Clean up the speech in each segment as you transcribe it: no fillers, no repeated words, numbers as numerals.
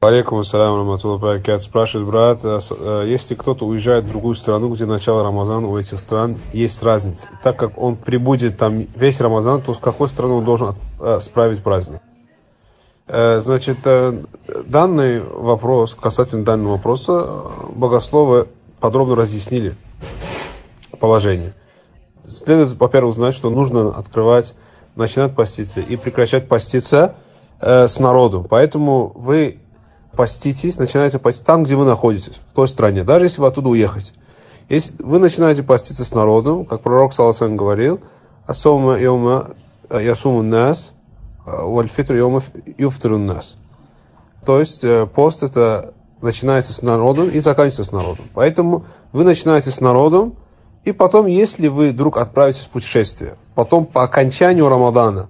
Алейкум ассаляму раматуллахи ва баракатух. Спрашивает брат, если кто-то уезжает в другую страну, где начало Рамазана у этих стран есть разница. Так как он прибудет там весь Рамазан, то с какой страны он должен справить праздник? Значит, данный вопрос, касательно данного вопроса, богословы подробно разъяснили положение. Следует, во-первых, знать, что нужно начинать поститься и прекращать поститься с народом. Поэтому вы поститесь, начинаете поститься там, где вы находитесь, в той стране, даже если вы оттуда уехать. Если вы начинаете поститься с народом, как пророк саллаллаху алейхи говорил, «Асаума йома ясумун нас, валь фитр йома юфтирун нас». То есть пост это начинается с народом и заканчивается с народом. Поэтому вы начинаете с народом, и потом, если вы вдруг отправитесь в путешествие, потом по окончанию Рамадана,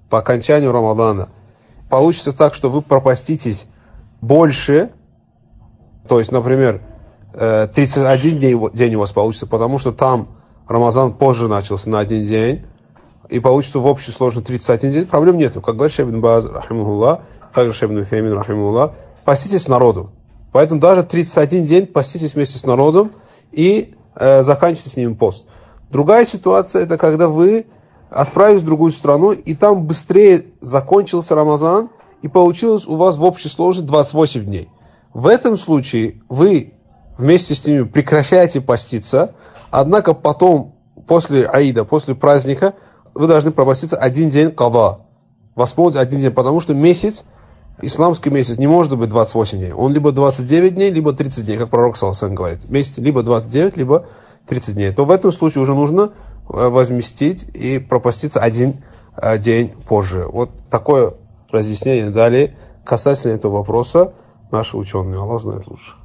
получится так, что вы пропаститесь больше, то есть, например, 31 день у вас получится, потому что там Рамазан позже начался на один день, и получится в общей сложности 31 день, проблем нету. Как говорит шейх ибн Бааз, рахимахуллах, также шейх ибн Утхаймин, рахимахуллах, поститесь с народом. Поэтому даже 31 день поститесь вместе с народом и заканчивайте с ним пост. Другая ситуация, это когда вы отправились в другую страну, и там быстрее закончился Рамазан, и получилось у вас в общей сложности 28 дней. В этом случае вы вместе с ними прекращаете поститься, однако потом, после Аида, после праздника, вы должны пропаститься один день када. Восполнить один день, потому что месяц, исламский месяц, не может быть 28 дней. Он либо 29 дней, либо 30 дней, как пророк саллаллаху алейхи говорит. Месяц либо 29, либо 30 дней. То в этом случае уже нужно возместить и пропаститься один день позже. Вот такое разъяснение дали касательно этого вопроса наши ученые. Аллах знает лучше.